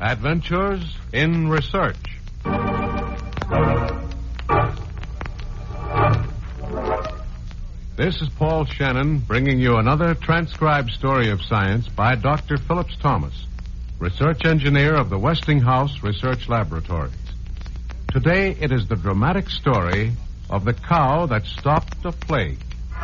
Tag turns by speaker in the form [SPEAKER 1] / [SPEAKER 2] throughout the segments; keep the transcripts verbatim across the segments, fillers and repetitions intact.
[SPEAKER 1] Adventures in Research. This is Paul Shannon bringing you another transcribed story of science by Doctor Phillips Thomas, research engineer of the Westinghouse Research Laboratories. Today it is the dramatic story of the cow that stopped a plague.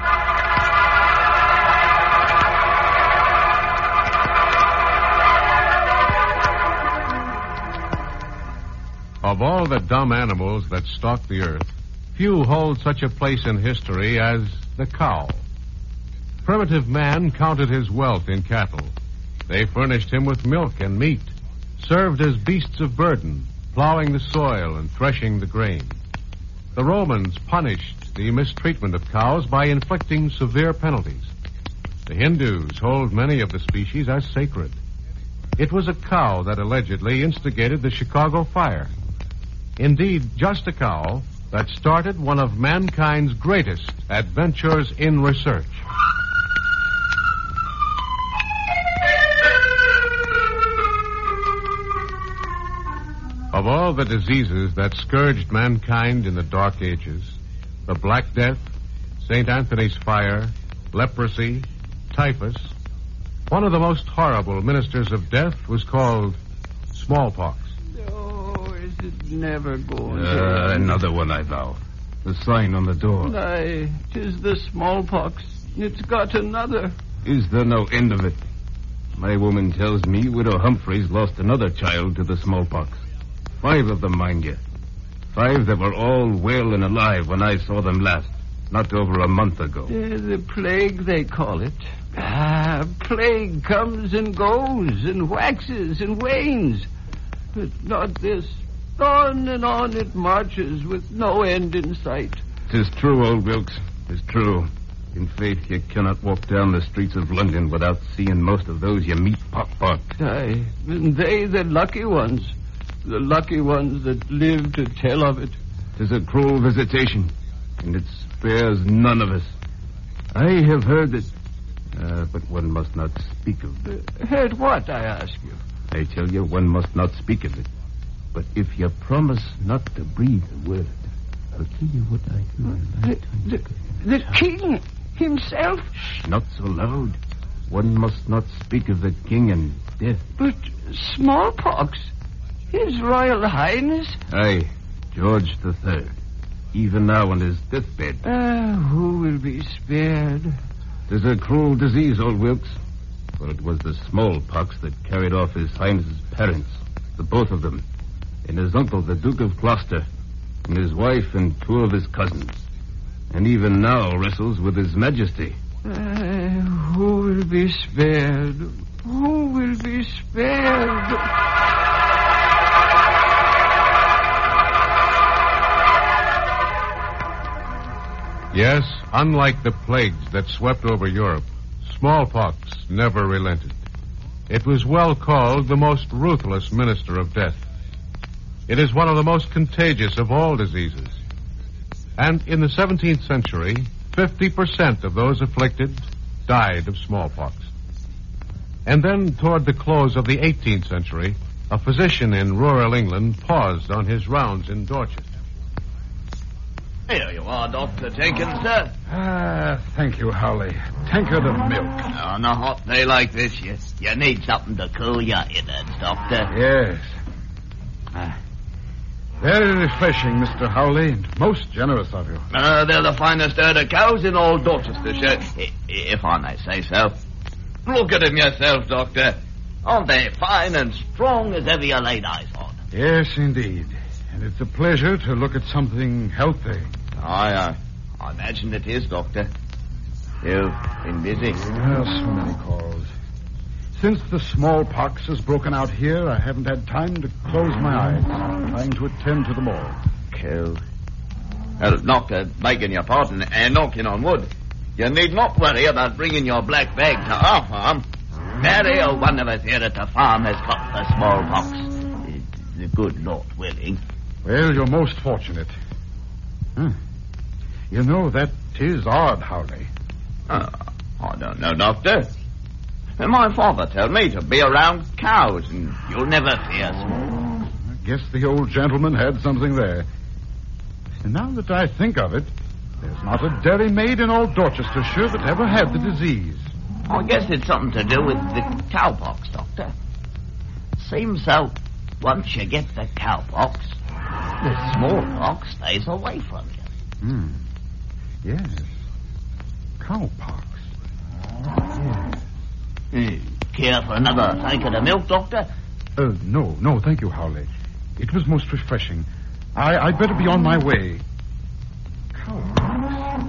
[SPEAKER 1] Of all the dumb animals that stalk the earth, few hold such a place in history as the cow. Primitive man counted his wealth in cattle. They furnished him with milk and meat, served as beasts of burden, plowing the soil and threshing the grain. The Romans punished the mistreatment of cows by inflicting severe penalties. The Hindus hold many of the species as sacred. It was a cow that allegedly instigated the Chicago fire. Indeed, just a cow that started one of mankind's greatest adventures in research. Of all the diseases that scourged mankind in the Dark Ages, the Black Death, Saint Anthony's fire, leprosy, typhus, one of the most horrible ministers of death was called smallpox.
[SPEAKER 2] Oh, is it never going
[SPEAKER 3] Uh,
[SPEAKER 2] to...
[SPEAKER 3] another one, I vow. The sign on the door.
[SPEAKER 2] Aye, 'tis the smallpox. It's got another.
[SPEAKER 3] Is there no end of it? My woman tells me Widow Humphreys lost another child to the smallpox. Five of them, mind you. Five that were all well and alive when I saw them last, not over a month ago.
[SPEAKER 2] Uh, the plague, they call it. Ah, plague comes and goes and waxes and wanes. But not this. On and on it marches with no end in sight.
[SPEAKER 3] 'Tis true, old Wilkes. 'Tis true. In faith, you cannot walk down the streets of London without seeing most of those you meet pock-pocked.
[SPEAKER 2] Aye, and they the lucky ones. The lucky ones that live to tell of it.
[SPEAKER 3] 'Tis a cruel visitation, and it spares none of us. I have heard that... Uh, but one must not speak of it.
[SPEAKER 2] Uh, heard what, I ask you?
[SPEAKER 3] I tell you, one must not speak of it. But if you promise not to breathe a word, I'll tell you what I do.
[SPEAKER 2] The, the, the king himself?
[SPEAKER 3] Shh, not so loud. One must not speak of the king and death.
[SPEAKER 2] But smallpox? His Royal Highness?
[SPEAKER 3] Aye, George the Third. Even now on his deathbed.
[SPEAKER 2] Ah, who will be spared?
[SPEAKER 3] 'Tis a cruel disease, old Wilkes. For it was the smallpox that carried off his Highness's parents, the both of them, and his uncle, the Duke of Gloucester, and his wife and two of his cousins. And even now wrestles with his majesty.
[SPEAKER 2] Uh, who will be spared? Who will be spared?
[SPEAKER 1] Yes, unlike the plagues that swept over Europe, smallpox never relented. It was well called the most ruthless minister of death. It is one of the most contagious of all diseases. And in the seventeenth century, fifty percent of those afflicted died of smallpox. And then, toward the close of the eighteenth century, a physician in rural England paused on his rounds in Dorchester.
[SPEAKER 4] Here you are, Doctor Jenkins, sir.
[SPEAKER 5] Ah, thank you, Howley. Tankard of milk.
[SPEAKER 4] On a hot day like this, you, you need something to cool your innards, Doctor.
[SPEAKER 5] Yes. Ah. Very refreshing, Mister Howley, and most generous of you.
[SPEAKER 4] Uh, they're the finest herd of cows in all Dorchestershire, i- if I may say so. Look at them yourself, Doctor. Aren't they fine and strong as ever you laid eyes on?
[SPEAKER 5] Yes, indeed. And it's a pleasure to look at something healthy.
[SPEAKER 4] I, uh, I imagine it is, Doctor. You've been busy.
[SPEAKER 5] Well, so many calls. Since the smallpox has broken out here, I haven't had time to close my eyes, trying to attend to them all.
[SPEAKER 4] Cool. Well, Doctor, begging your pardon and knocking on wood, you need not worry about bringing your black bag to our farm. Nary a one of us here at the farm has got the smallpox. The good Lord willing.
[SPEAKER 5] Well, you're most fortunate. Huh. You know, that is odd, Howley.
[SPEAKER 4] Uh, I don't know, Doctor. And my father told me to be around cows, and you'll never fear small.
[SPEAKER 5] I guess the old gentleman had something there. And now that I think of it, there's not a dairy maid in all Dorchestershire that ever had the disease.
[SPEAKER 4] I guess it's something to do with the cowpox, Doctor. Seems so once you get the cowpox, the smallpox stays away from you.
[SPEAKER 5] Hmm. Yes. Cowpox. Yes.
[SPEAKER 4] Hmm. Care for another tank of the milk, Doctor?
[SPEAKER 5] Uh, no, no, thank you, Howley. It was most refreshing. I, I'd better be on my way. Cowpox.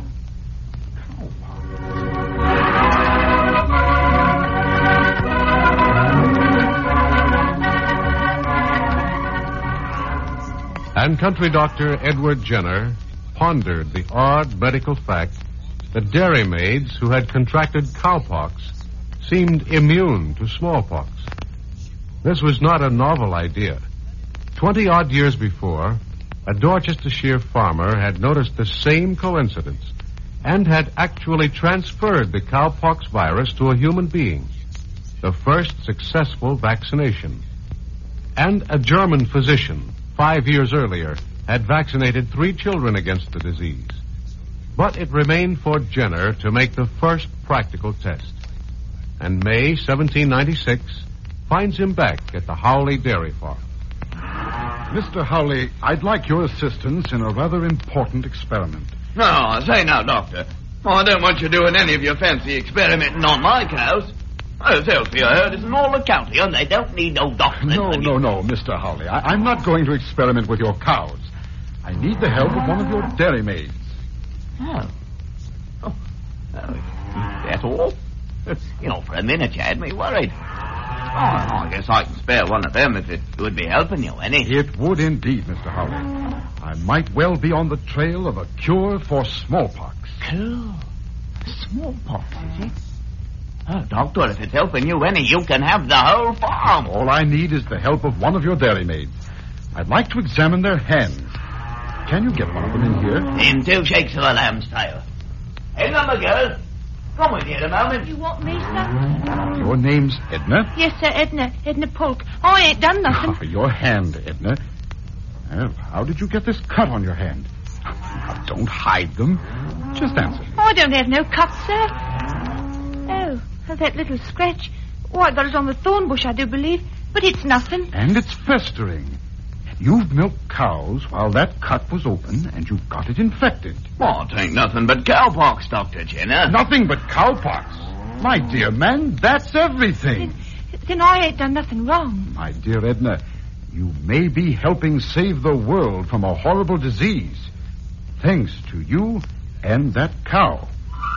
[SPEAKER 1] And country doctor Edward Jenner pondered the odd medical fact that dairymaids who had contracted cowpox seemed immune to smallpox. This was not a novel idea. Twenty-odd years before, a Dorchestershire farmer had noticed the same coincidence and had actually transferred the cowpox virus to a human being, the first successful vaccination. And a German physician, five years earlier, had vaccinated three children against the disease. But it remained for Jenner to make the first practical test. And May seventeen ninety-six finds him back at the Howley Dairy Farm.
[SPEAKER 5] Mister Howley, I'd like your assistance in a rather important experiment.
[SPEAKER 4] No, say now, Doctor. Oh, I don't want you doing any of your fancy experimenting on my cows. Oh, Selfie, I heard, is in all the county, and they don't need no doctor.
[SPEAKER 5] No, no, no, Mister Howley. I- I'm not going to experiment with your cows. I need the help of one of your dairymaids.
[SPEAKER 4] Oh. Oh. Oh. That's all? You know, for a minute you had me worried. Oh, I guess I can spare one of them if it would be helping you, any.
[SPEAKER 5] It would indeed, Mister Howley. I might well be on the trail of a cure for smallpox.
[SPEAKER 4] Cool. Smallpox, is it? Oh, Doctor, if it's helping you any, you can have the whole farm.
[SPEAKER 5] All I need is the help of one of your dairymaids. I'd like to examine their hands. Can you get one of them in here?
[SPEAKER 4] In two shakes of a lamb's tail. Hey, number girl. Come with you a moment.
[SPEAKER 6] You want me, sir?
[SPEAKER 5] Your name's Edna?
[SPEAKER 6] Yes, sir, Edna. Edna Polk. Oh, I ain't done nothing.
[SPEAKER 5] Oh, your hand, Edna. Well, how did you get this cut on your hand? Now, don't hide them. Just answer me.
[SPEAKER 6] Oh, I don't have no cut, sir. Oh, that little scratch. Oh, I got it on the thorn bush, I do believe. But it's nothing.
[SPEAKER 5] And it's festering. You've milked cows while that cut was open, and you've got it infected.
[SPEAKER 4] Oh, it ain't nothing but cowpox, Doctor Jenner.
[SPEAKER 5] Nothing but cowpox. My dear man, that's everything.
[SPEAKER 6] Then, then I ain't done nothing wrong.
[SPEAKER 5] My dear Edna, you may be helping save the world from a horrible disease. Thanks to you and that cow.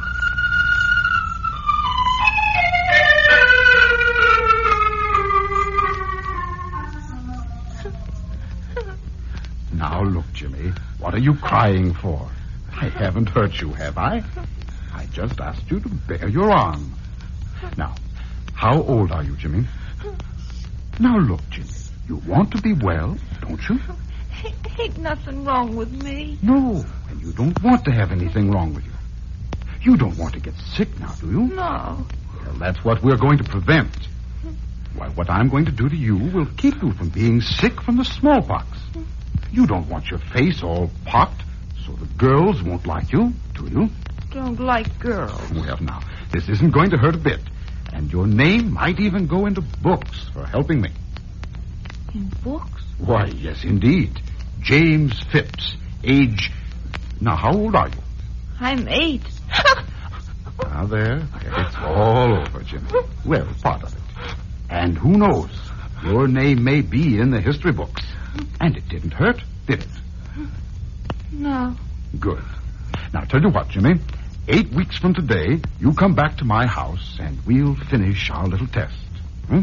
[SPEAKER 5] Now, look, Jimmy. What are you crying for? I haven't hurt you, have I? I just asked you to bare your arm. Now, how old are you, Jimmy? Now, look, Jimmy. You want to be well, don't you?
[SPEAKER 6] Ain't nothing wrong with me.
[SPEAKER 5] No, and you don't want to have anything wrong with you. You don't want to get sick now, do you?
[SPEAKER 6] No.
[SPEAKER 5] Well, that's what we're going to prevent. Why, what I'm going to do to you will keep you from being sick from the smallpox. You don't want your face all pocked so the girls won't like you, do you?
[SPEAKER 6] Don't like girls.
[SPEAKER 5] Well, now, this isn't going to hurt a bit. And your name might even go into books for helping me.
[SPEAKER 6] In books?
[SPEAKER 5] Why, yes, indeed. James Phipps, age... Now, how old are you?
[SPEAKER 6] I'm eight.
[SPEAKER 5] Now, there. It's all over, Jimmy. Well, part of it. And who knows? Your name may be in the history books. And it didn't hurt, did it?
[SPEAKER 6] No.
[SPEAKER 5] Good. Now, tell you what, Jimmy. Eight weeks from today, you come back to my house, and we'll finish our little test. Hmm?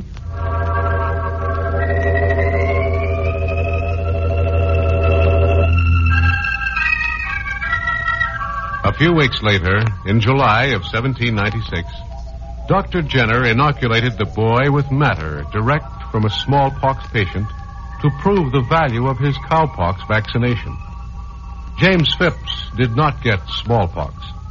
[SPEAKER 1] A few weeks later, in July of seventeen ninety-six, Doctor Jenner inoculated the boy with matter direct from a smallpox patient to prove the value of his cowpox vaccination. James Phipps did not get smallpox.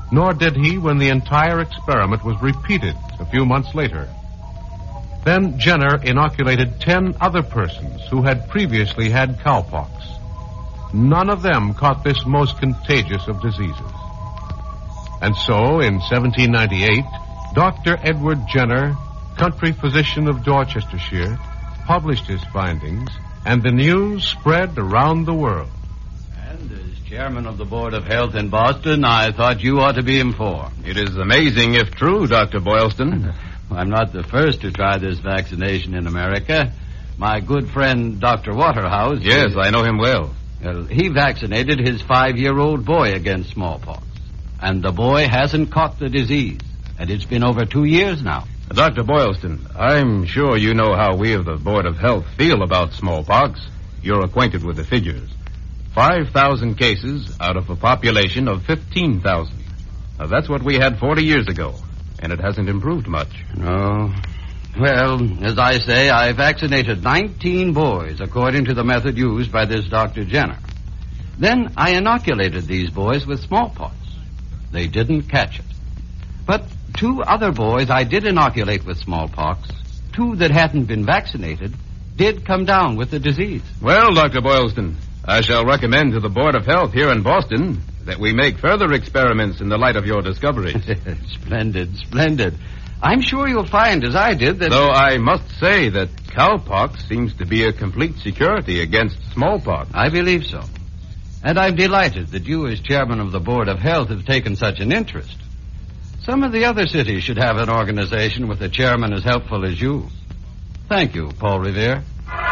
[SPEAKER 1] Nor did he when the entire experiment was repeated a few months later. Then Jenner inoculated ten other persons who had previously had cowpox. None of them caught this most contagious of diseases. And so, in seventeen ninety-eight, Doctor Edward Jenner, country physician of Dorchestershire, published his findings, and the news spread around the world.
[SPEAKER 2] And as chairman of the Board of Health in Boston, I thought you ought to be informed.
[SPEAKER 3] It is amazing if true, Doctor Boylston.
[SPEAKER 2] I'm not the first to try this vaccination in America. My good friend, Doctor Waterhouse...
[SPEAKER 3] Yes, I know him well.
[SPEAKER 2] Well, he vaccinated his five-year-old boy against smallpox. And the boy hasn't caught the disease. And it's been over two years now.
[SPEAKER 3] Doctor Boylston, I'm sure you know how we of the Board of Health feel about smallpox. You're acquainted with the figures. five thousand cases out of a population of fifteen thousand. Now, that's what we had forty years ago, and it hasn't improved much.
[SPEAKER 2] No. Well, as I say, I vaccinated nineteen boys according to the method used by this Doctor Jenner. Then I inoculated these boys with smallpox. They didn't catch it. But two other boys I did inoculate with smallpox, two that hadn't been vaccinated, did come down with the disease.
[SPEAKER 3] Well, Doctor Boylston, I shall recommend to the Board of Health here in Boston that we make further experiments in the light of your discoveries.
[SPEAKER 2] Splendid, splendid. I'm sure you'll find, as I did, that...
[SPEAKER 3] Though I must say that cowpox seems to be a complete security against smallpox.
[SPEAKER 2] I believe so. And I'm delighted that you, as chairman of the Board of Health, have taken such an interest. Some of the other cities should have an organization with a chairman as helpful as you. Thank you, Paul Revere.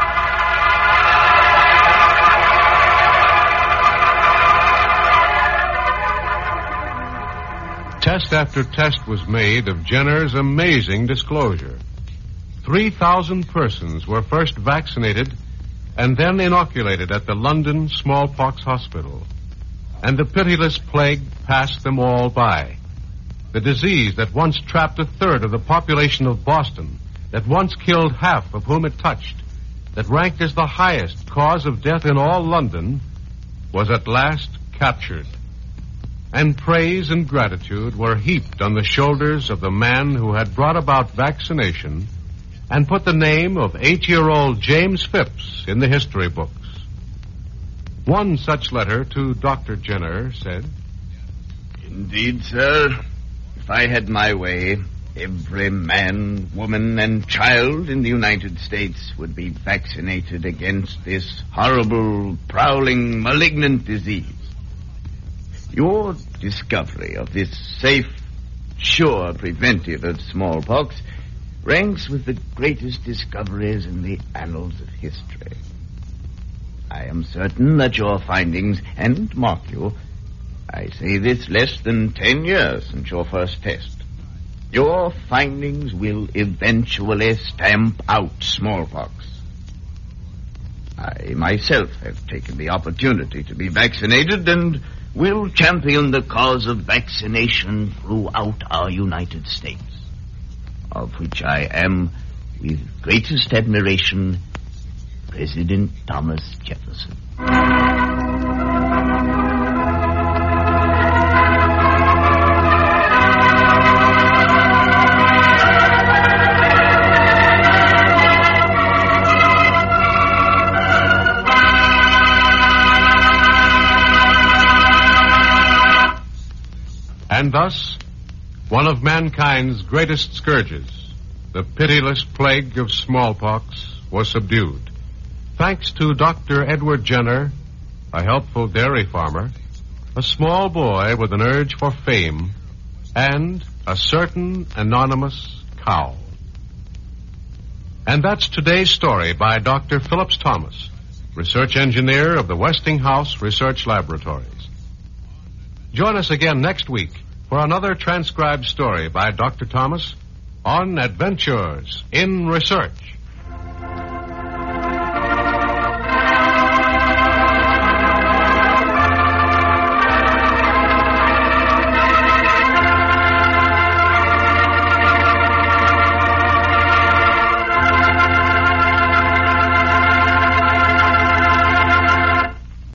[SPEAKER 1] Test after test was made of Jenner's amazing disclosure. three thousand persons were first vaccinated and then inoculated at the London Smallpox Hospital. And the pitiless plague passed them all by. The disease that once trapped a third of the population of Boston, that once killed half of whom it touched, that ranked as the highest cause of death in all London, was at last captured. And praise and gratitude were heaped on the shoulders of the man who had brought about vaccination and put the name of eight-year-old James Phipps in the history books. One such letter to Doctor Jenner said,
[SPEAKER 4] Indeed, sir, if I had my way, every man, woman, and child in the United States would be vaccinated against this horrible, prowling, malignant disease. Your discovery of this safe, sure preventive of smallpox ranks with the greatest discoveries in the annals of history. I am certain that your findings, and mark you, I say this less than ten years since your first test, your findings will eventually stamp out smallpox. I myself have taken the opportunity to be vaccinated and will champion the cause of vaccination throughout our United States, of which I am, with greatest admiration, President Thomas Jefferson.
[SPEAKER 1] And thus, one of mankind's greatest scourges, the pitiless plague of smallpox, was subdued, thanks to Doctor Edward Jenner, a helpful dairy farmer, a small boy with an urge for fame, and a certain anonymous cow. And that's today's story by Doctor Phillips Thomas, research engineer of the Westinghouse Research Laboratories. Join us again next week for another transcribed story by Doctor Thomas on Adventures in Research.